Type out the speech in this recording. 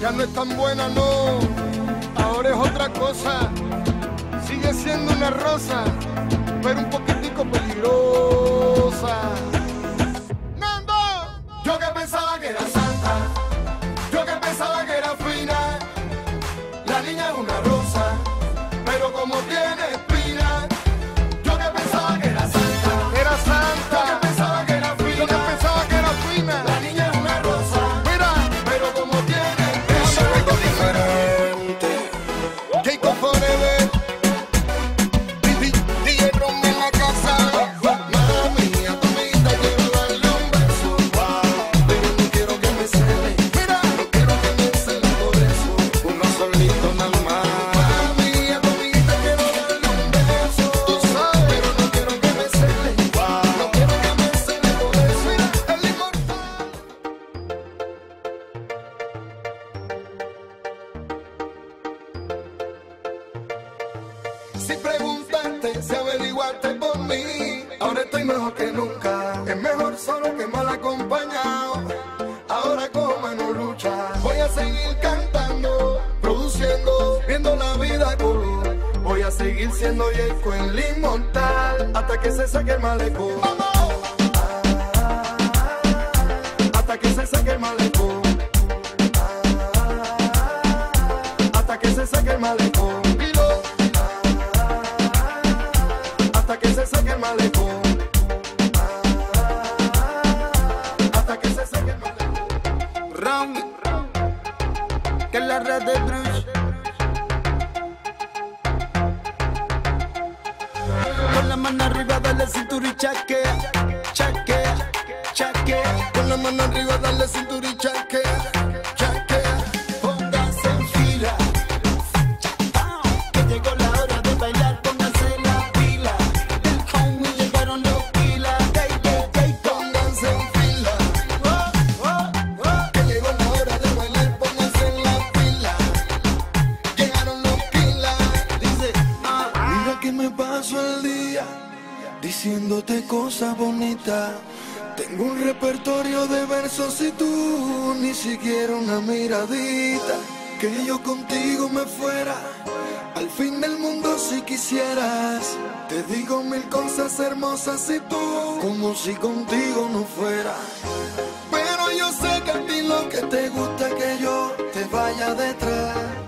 Ya no es tan buena, no, ahora es otra cosa. Sigue siendo una rosa, pero un poquitico peligrosa. ¡Nando! Yo que pensaba que era santa, yo que pensaba que era fina. La niña es una rosa, pero como tiene espina. Yo que pensaba que era santa, era santa. Yo que pensaba que era fina, yo que pensaba que era fina. La niña es una rosa, mira, pero como tiene espina. Es algo diferente. Jacob Forever, DJ Ron en la casa. Mami, a tu amiguita quiero darle un beso, pero no quiero que me cele. Mira, no quiero que me cele por eso. Uno solito nada más. Mami, a tu amiguita quiero darle un beso, tú sabes, pero no quiero que me cele. No quiero que me cele por eso. Mira, el inmortal. Si preguntaste, si averiguaste por mí, ahora estoy mejor que nunca. Es mejor solo que mal acompañado. Ahora como no lucha, voy a seguir cantando, produciendo, viendo la vida de color. Voy a seguir siendo Jacob el inmortal hasta que se saque el malecón. ¡Vamos! Hasta que se saque el malecón. Hasta que se saque el malecón. Dilo. Hasta que se saque el malecón. Hasta que se saque el malecón. Ron, que es la red de Bruce. Con la mano arriba, dale cintura y chaquea, chaquea, chaquea. Con la mano arriba, dale cintura y chaquea, chaquea. Póngase en fila, que llegó la hora de bailar, pónganse la pila. Del home llegaron los pilas, Pónganse en fila, que llegó la hora de bailar, pónganse en la fila. Llegaron los pilas. dice, Mira que me paso el día diciéndote cosas bonitas. Tengo un repertorio de versos y tú ni siquiera una miradita. Que yo contigo me fuera al fin del mundo si quisieras. Te digo mil cosas hermosas y tú como si contigo no fuera. Pero yo sé que a ti lo que te gusta es que yo te vaya detrás.